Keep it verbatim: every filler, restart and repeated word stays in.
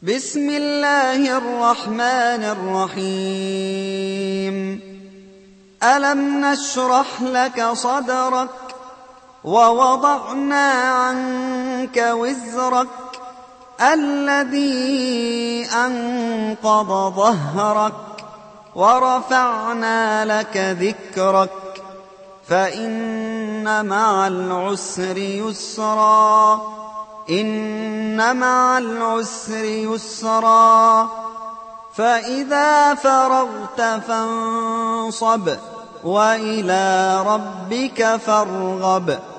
بسم الله الرحمن الرحيم ألم نشرح لك صدرك ووضعنا عنك وزرك الذي أنقض ظهرك ورفعنا لك ذكرك فإن مع العسر يسرا إن مع العسر يسرا فإذا فرغت فانصب وإلى ربك فارغب.